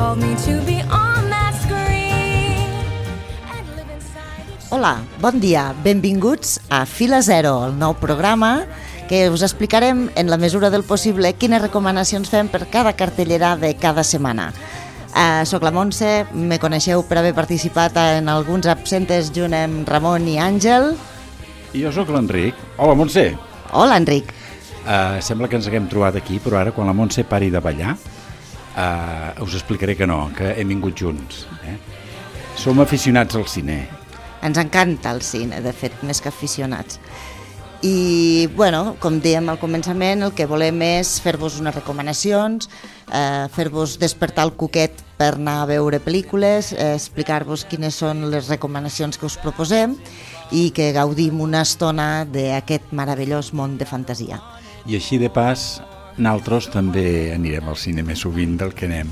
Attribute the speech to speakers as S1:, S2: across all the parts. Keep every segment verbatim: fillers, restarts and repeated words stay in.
S1: called me to be on that screen and live inside each...
S2: Hola, bon dia, benvinguts a Fila Zero, el nou programa que us explicarem en la mesura del possible quines recomanacions fem per cada cartellera de cada setmana. Uh, soc la Montse, me coneixeu per haver participat en alguns absentes junt amb Ramon i Àngel.
S3: I jo sóc l'Enric. Hola, Montse.
S2: Hola, Enric.
S3: Uh, sembla que ens haguem trobat aquí, però ara quan la Montse pari de ballar uh, us explicaré que no, que hem vingut junts. Eh? Som aficionats al cine.
S2: Ens encanta el cine, de fet, més que aficionats. I, bueno, com dèiem al començament, el que volem és fer-vos unes recomanacions, eh, fer-vos despertar el cuquet per anar a veure pel·lícules, eh, explicar-vos quines són les recomanacions que us proposem i que gaudim una estona d'aquest meravellós món de fantasia.
S3: I així de pas, nosaltres també anirem al cine més sovint del que anem.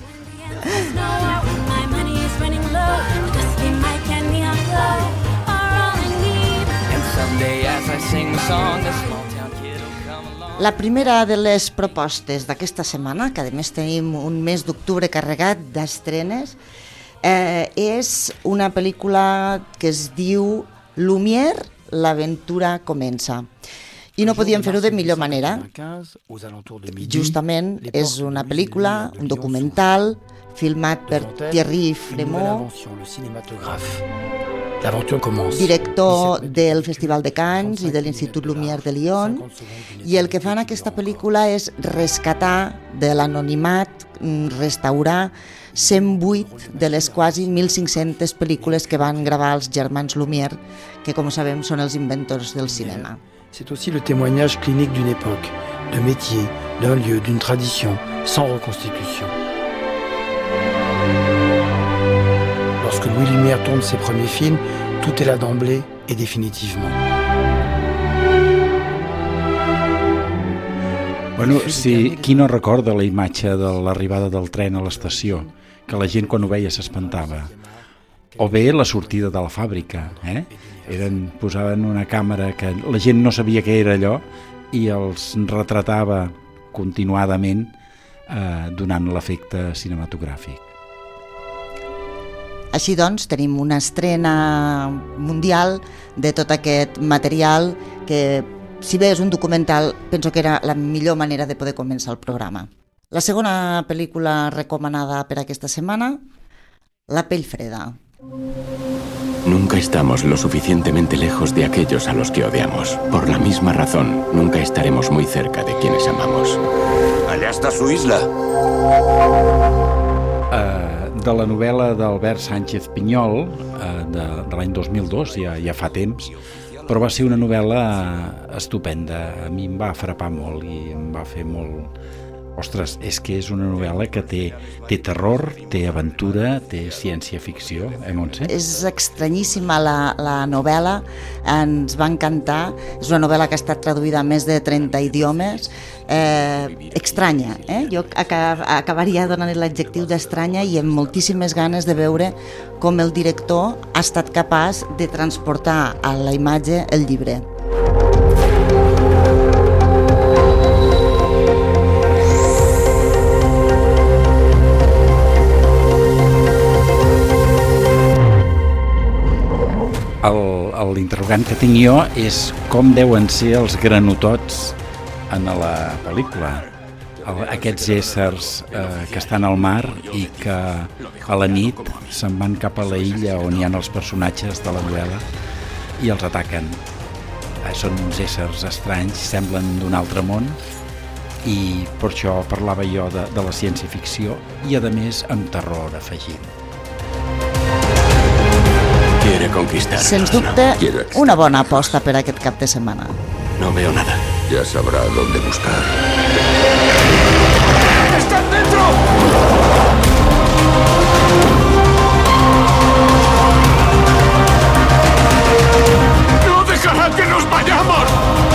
S3: La primera de les propostes d'aquesta setmana, que a més tenim un mes d'octubre carregat d'estrenes, eh, és una pel·lícula que es diu Lumière, l'aventura comença. I no podíem fer-ho de millor manera. Justament és una pel·lícula, un documental, filmat per Thierry Frémaux, director del Festival de Cannes i de l'Institut Lumière de Lyon, i el que fa en aquesta pel·lícula és rescatar de l'anonimat, restaurar cent vuit de les quasi mil cinc-centes pel·lícules que van gravar els germans Lumière, que com sabem són els inventors del cinema.
S4: C'est aussi le témoignage clinique d'une époque, de métier, d'un lieu, d'une tradition, sans reconstitution. Lorsque Louis Lumière tourne ses premiers films, tout est là d'emblée et définitivement.
S3: Bueno, si qui no recorda la imatge de l'arribada del tren a l'estació, que la gent quan ho veia s'espantava, o bé la sortida de la fàbrica, eh? Eren, posaven una càmera que la gent no sabia què era allò i els retratava continuadament eh, donant l'efecte cinematogràfic.
S2: Així doncs, tenim una estrena mundial de tot aquest material que, si bé és un documental, penso que era la millor manera de poder començar el programa. La segona pel·lícula recomanada per aquesta setmana, La pell freda.
S5: Nunca estamos lo suficientemente lejos de aquellos a los que odiamos. Por la misma razón, nunca estaremos muy cerca de quienes amamos.
S6: Allà està su isla.
S3: Uh, de la novel·la d'Albert Sánchez Pinyol, uh, de, de l'any dos mil dos, ja, ja fa temps, però va ser una novel·la estupenda. A mi em va frapar molt i em va fer molt... Ostres, és que és una novel·la que té, té terror, té aventura, té ciència-ficció, eh, Montse?
S2: És estranyíssima la, la novel·la, ens va encantar. És una novel·la que ha estat traduïda a més de trenta idiomes. Eh, estranya, eh? Jo acabaria donant l'adjectiu d'estranya i amb moltíssimes ganes de veure com el director ha estat capaç de transportar a la imatge el llibre.
S3: L'interrogant que tinc jo és com deuen ser els granotots en la pel·lícula. Aquests éssers eh, que estan al mar i que a la nit se'n van cap a la illa on hi ha els personatges de la novel·la i els ataquen. Eh, són uns éssers estranys, semblen d'un altre món i per això parlava jo de, de la ciència-ficció i a més amb terror afegit.
S5: Quiere conquistar.
S2: Sens dubte, una bona aposta per aquest cap de setmana.
S5: No veo nada.
S6: Ya sabrá dónde buscar.
S5: ¡Están dentro!
S6: ¡No dejará que nos vayamos!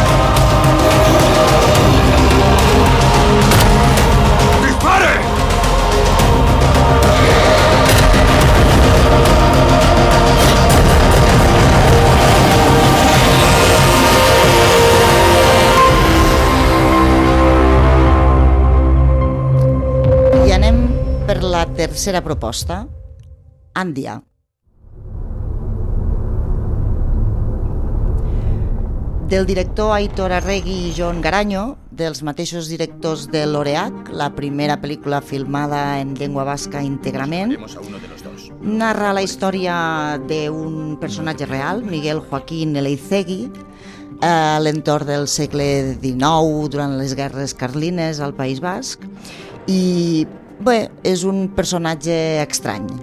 S6: ¡Dispare!
S2: Tercera proposta, Àndia. Del director Aitor Arregui i Jon Garanyo, dels mateixos directors de l'Oreac, la primera pel·lícula filmada en llengua basca íntegrament, narra la història d'un personatge real, Miguel Joaquín Eleizegui, a l'entorn del segle dinou, durant les guerres carlines al País Basc, i bé, és un personatge estrany.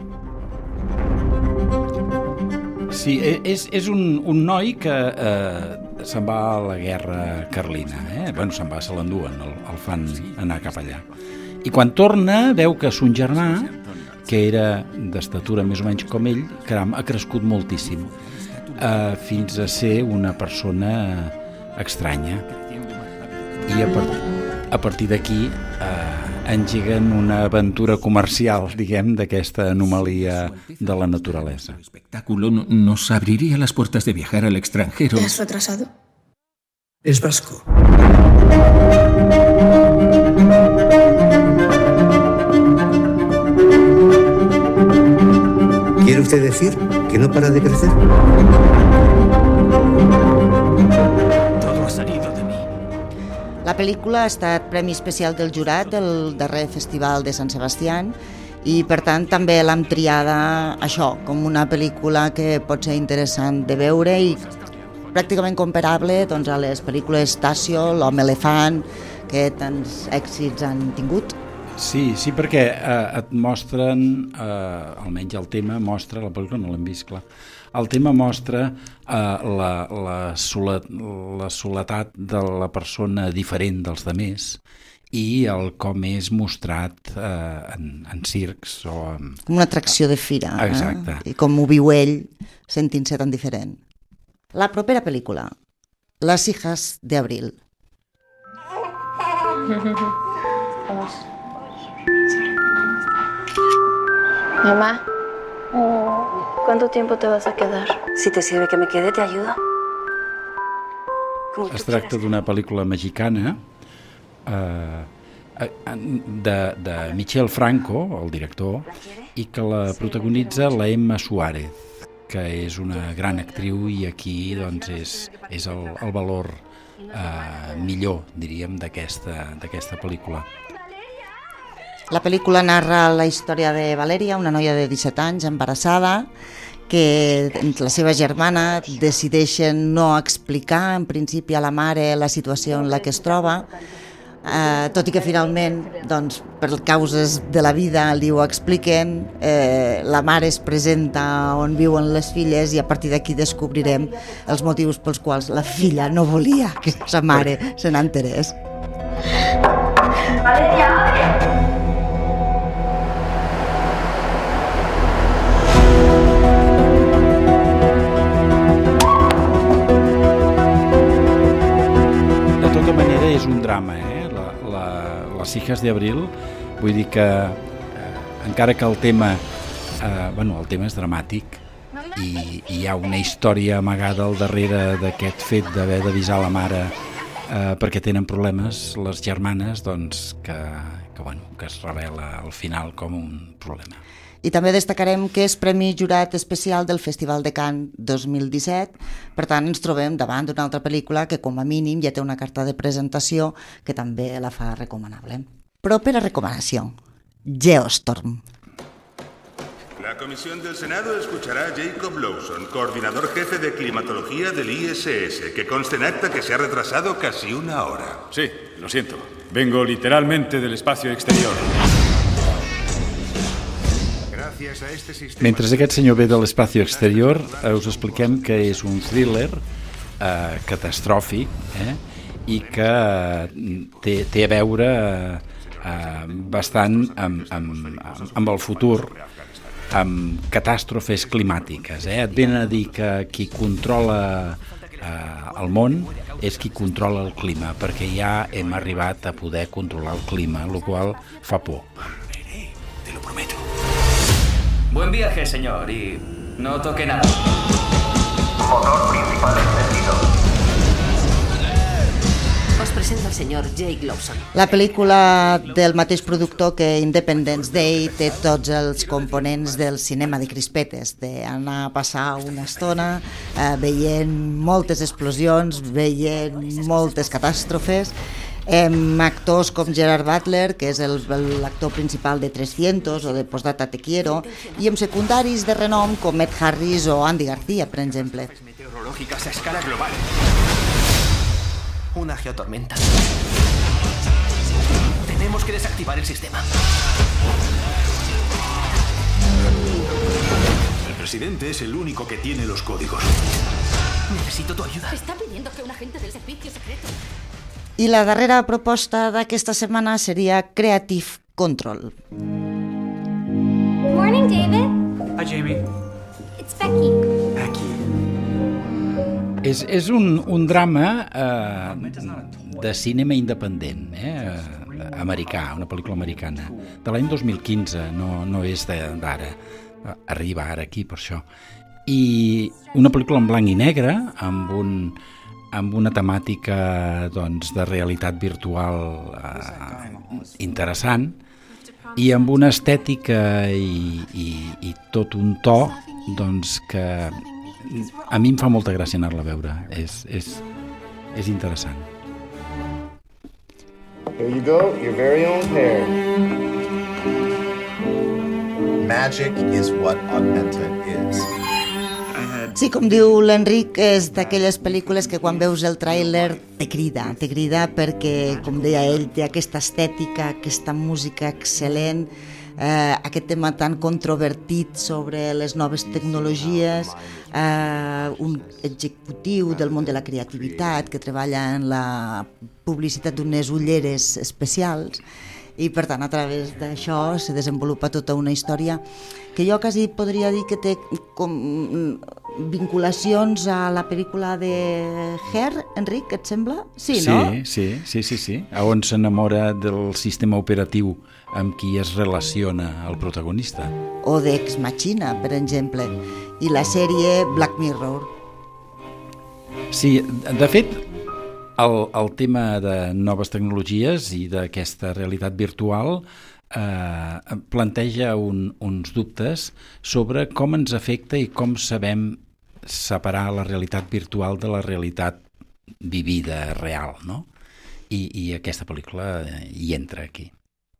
S3: Sí, és, és un, un noi que eh, se'n va a la guerra carlina, eh? Bueno, se'n va, se l'enduen, el, el fan anar cap allà. I quan torna veu que son germà, que era d'estatura més o menys com ell, caram, ha crescut moltíssim, eh, fins a ser una persona estranya. I a, part, a partir d'aquí eh, engeguen una aventura comercial, diguem, d'aquesta anomalia de la naturaleza.
S7: El espectáculo nos abriría las puertas de viajar al extranjero.
S8: ¿Te has retrasado?
S4: Es vasco.
S9: ¿Quiere usted decir que no para de crecer?
S7: Todo ha salido de mí.
S2: La pel·lícula ha estat Premi Especial del Jurat del darrer Festival de Sant Sebastián i, per tant, també l'hem triada això, com una pel·lícula que pot ser interessant de veure i pràcticament comparable doncs, a les pel·lícules Tasio, L'home elefant, que tants èxits han tingut.
S3: Sí, sí, perquè eh, et mostren, eh, almenys el tema mostra, la pel·lícula no l'hem vist, clar, el tema mostra eh, la, la, solet, la soledat de la persona diferent dels demés i el com és mostrat eh, en, en circs o en...
S2: Com una atracció de fira.
S3: Exacte.
S2: Eh? I com ho viu ell sentint-se tan diferent. La propera pel·lícula, Las hijas de Abril.
S8: Mamá, ¿cuánto tiempo te vas a quedar?
S10: Si te sirve que me quede, te ayudo. Como
S3: Es
S10: tú
S3: tracta
S10: quieras.
S3: d'una pel·lícula mexicana eh, de, de Michel Franco, el director, i que la protagonitza la Emma Suárez, que és una gran actriu i aquí doncs, és, és el, el valor eh, millor, diríem, d'aquesta d'aquesta pel·lícula.
S2: La pel·lícula narra la història de Valeria, una noia de disset anys, embarassada, que la seva germana decideixen no explicar en principi a la mare la situació en la que es troba, eh, tot i que finalment, doncs, per causes de la vida li ho expliquen, eh, la mare es presenta on viuen les filles i a partir d'aquí descobrirem els motius pels quals la filla no volia que sa mare se n'enterés.
S1: Valeria, abre!
S3: De tota manera és un drama, eh? La, la, les hijas de Abril, vull dir que eh, encara que el tema, eh, bueno, el tema és dramàtic i, i hi ha una història amagada al darrere d'aquest fet d'haver d'avisar la mare eh, perquè tenen problemes les germanes, doncs que, que, bueno, que es revela al final com un problema.
S2: I també destacarem que és Premi Jurat Especial del Festival de Cannes dos mil disset, per tant ens trobem davant d'una altra pel·lícula que com a mínim ja té una carta de presentació que també la fa recomanable. Propera recomanació, Geostorm.
S11: La Comisión del Senado escuchará a Jacob Lawson, coordinador jefe de climatología del I S S, que conste en acta que se ha retrasado casi una hora.
S6: Sí, lo siento. Vengo literalmente del espacio exterior.
S11: Gracias a este sistema...
S3: Mentre aquest senyor ve de l'espacio exterior, eh, us expliquem que és un thriller eh, catastròfic eh, i que eh, té, té a veure eh, bastant amb, amb, amb el futur, amb catàstrofes climàtiques. Eh? Et venen a dir que qui controla eh, el món és qui controla el clima, perquè ja hem arribat a poder controlar el clima, el qual fa por.
S7: Te lo prometo.
S12: Buen viaje, señor, y no toque nada.
S13: Motor principal encendido.
S10: Os
S13: Presenta al señor Jake Lawson.
S2: La pel·lícula del mateix productor que Independence Day té tots els components del cinema de crispetes, d'anar a passar una estona eh, veient moltes explosions, veient moltes catàstrofes, amb actors com Gerard Butler, que és el, l'actor principal de trescientos o de Postdata Te Quiero, i amb secundaris de renom com Ed Harris o Andy García, per exemple.
S12: Meteorológicas a escala global. Una geotormenta. Tenemos que desactivar el sistema.
S6: El presidente es el único que tiene los códigos.
S12: Necesito tu ayuda.
S13: Está pidiendo que un agente del servicio secreto.
S2: I la darrera proposta d'aquesta setmana seria Creative Control.
S1: Morning, David.
S12: Hi, Jamie.
S1: It's Becky.
S12: Becky.
S3: És, és un, un drama eh, de cinema independent, eh, americà, una pel·lícula americana, de l'any dos mil quinze, no, no és d'ara, arriba ara aquí per això. I una pel·lícula en blanc i negre, amb, un, amb una temàtica doncs, de realitat virtual eh, interessant, i amb una estètica i, i, i tot un to doncs, que a mi em fa molta gràcia anar-la a veure. És, és, és interessant.
S14: Here you go, your very own pair. Magic is what Augmented is.
S2: Sí, com diu l'Enric, és d'aquelles pel·lícules que quan veus el tràiler te crida, te crida perquè, com deia ell, té aquesta estètica, aquesta música excel·lent, eh, aquest tema tan controvertit sobre les noves tecnologies, eh, un executiu del món de la creativitat que treballa en la publicitat d'unes ulleres especials, i per tant a través d'això se desenvolupa tota una història que jo quasi podria dir que té com vinculacions a la pel·lícula de Her, Enric, et sembla? Sí,
S3: sí,
S2: no?
S3: Sí, sí, sí, sí. On s'enamora del sistema operatiu amb qui es relaciona el protagonista.
S2: O d'Ex Machina, per exemple, i la sèrie Black Mirror.
S3: Sí, de fet, el, el tema de noves tecnologies i d'aquesta realitat virtual eh, planteja un, uns dubtes sobre com ens afecta i com sabem separar la realitat virtual de la realitat vivida, real, no? I, i aquesta pel·lícula hi entra aquí.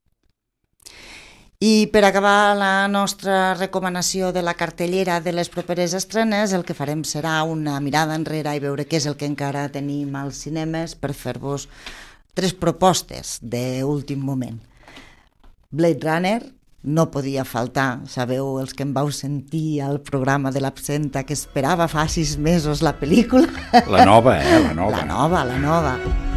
S2: I per acabar la nostra recomanació de la cartellera de les properes estrenes, el que farem serà una mirada enrere i veure què és el que encara tenim als cinemes per fer-vos tres propostes d'últim moment. Blade Runner, no podia faltar, sabeu els que em vau sentir al programa de l'Absenta que esperava fa sis mesos la pel·lícula?
S3: La nova, eh? La nova.
S2: La nova, la nova.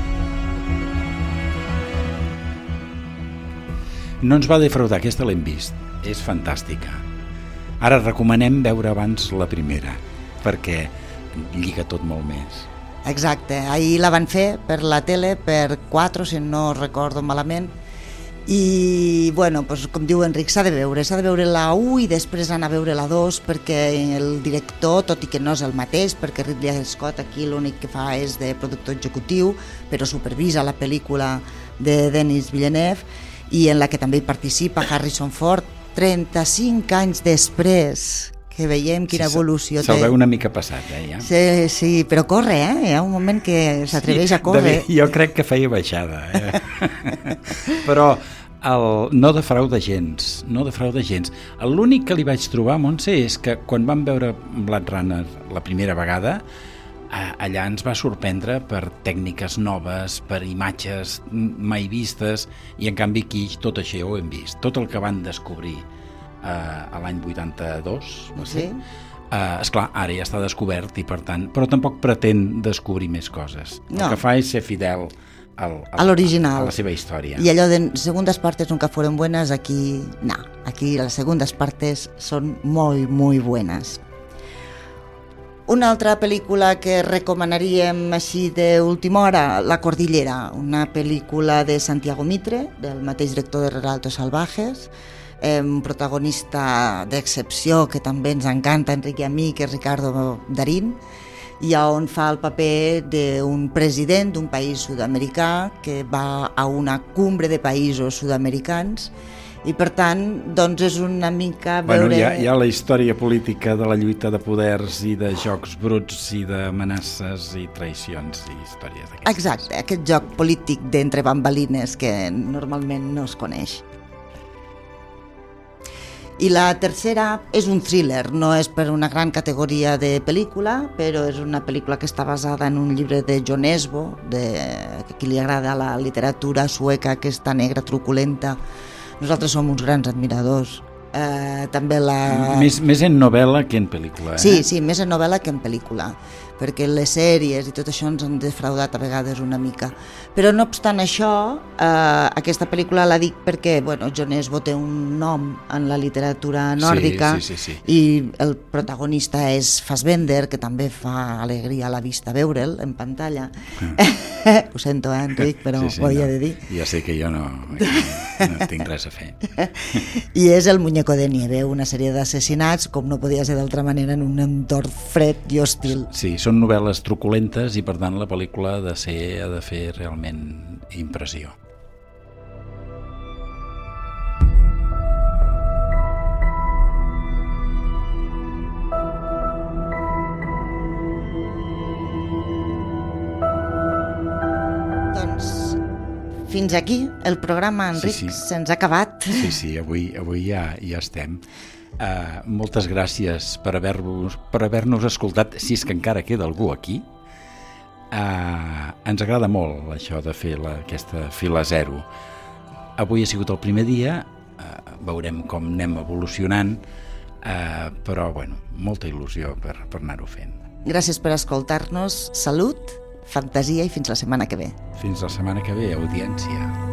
S3: No ens va defraudar, aquesta l'hem vist. És fantàstica. Ara recomanem veure abans la primera, perquè lliga tot molt més.
S2: Exacte, ahir la van fer per la tele, per quatre, si no recordo malament, i bueno, doncs, com diu Enric, s'ha de veure, s'ha de veure la u i després anar a veure la dos, perquè el director, tot i que no és el mateix, perquè Ridley Scott aquí l'únic que fa és de productor executiu, però supervisa la pel·lícula de Denis Villeneuve, i en la que també hi participa Harrison Ford, trenta-cinc anys després, que veiem quina sí, evolució té.
S3: Se'l veu una mica passat, eh, ja.
S2: Sí, sí, però corre, eh? Hi ha un moment que s'atreveix sí, a córrer.
S3: De, jo crec que feia baixada, eh? Però el, no defrauda gens, no defrauda gens. L'únic que li vaig trobar, Montse, és que quan vam veure Blade Runner la primera vegada, allà ens va sorprendre per tècniques noves, per imatges mai vistes, i en canvi aquí tot això ho hem vist. Tot el que van descobrir eh, a l'any vuitanta-dos, no sé, sí. eh, esclar, ara ja està descobert, i per tant, però tampoc pretén descobrir més coses. No. El que fa és ser fidel al, al,
S2: a l'original,
S3: a la seva història.
S2: I allò de segundas partes nunca fueron buenas, aquí no, aquí las segundas partes son muy, muy buenas. Una altra pel·lícula que recomanaríem així d'última hora, La Cordillera, una pel·lícula de Santiago Mitre, del mateix director de Relatos Salvajes, eh, un protagonista d'excepció que també ens encanta, Enric i a mi, que és Ricardo Darín, i on fa el paper d'un president d'un país sud-americà que va a una cumbre de països sud-americans i per tant doncs és una mica veure...
S3: Bueno, hi ha, hi ha la història política de la lluita de poders i de jocs bruts i d'amenaces i traïcions i històries d'aquestes.
S2: Exacte, aquest joc polític d'entre bambalines que normalment no es coneix. I la tercera és un thriller, no és per una gran categoria de pel·lícula, però és una pel·lícula que està basada en un llibre de John Esbo, de, que a qui li agrada la literatura sueca aquesta negra truculenta. Nosaltres som uns grans admiradors. Eh, també la...
S3: Més, més en novel·la que en pel·lícula, eh?
S2: Sí, sí, més en novel·la que en pel·lícula, perquè les sèries i tot això ens han defraudat a vegades una mica. Però no obstant això, eh, aquesta pel·lícula la dic perquè bueno, John Esbo té un nom en la literatura nòrdica,
S3: sí, sí, sí, sí.
S2: i el protagonista és Fassbender, que també fa alegria a la vista veure'l en pantalla. Mm. Ho sento, eh, Enric, però sí, sí, ho havia
S3: no,
S2: de dir.
S3: Ja sé que jo no, no tinc res a fer.
S2: I és El muñeco de nieve, una sèrie d'assassinats, com no podia ser d'altra manera, en un entorn fred i hostil.
S3: Sí, són novel·les truculentes i per tant la pel·lícula ha de, ser, ha de fer realment impressió.
S2: Doncs fins aquí el programa, Enric,
S3: sí, sí.
S2: se'ns ha acabat.
S3: Sí, sí, avui, avui ja, ja estem. Uh, moltes gràcies per haver-vos per haver-nos escoltat, si és que encara queda algú aquí. Uh, ens agrada molt això de fer la, aquesta fila zero. Avui ha sigut el primer dia, uh, veurem com anem evolucionant, uh, però bueno, molta il·lusió per, per anar-ho fent.
S2: Gràcies per escoltar-nos, salut, fantasia i fins la setmana que ve.
S3: Fins la setmana que ve, audiència.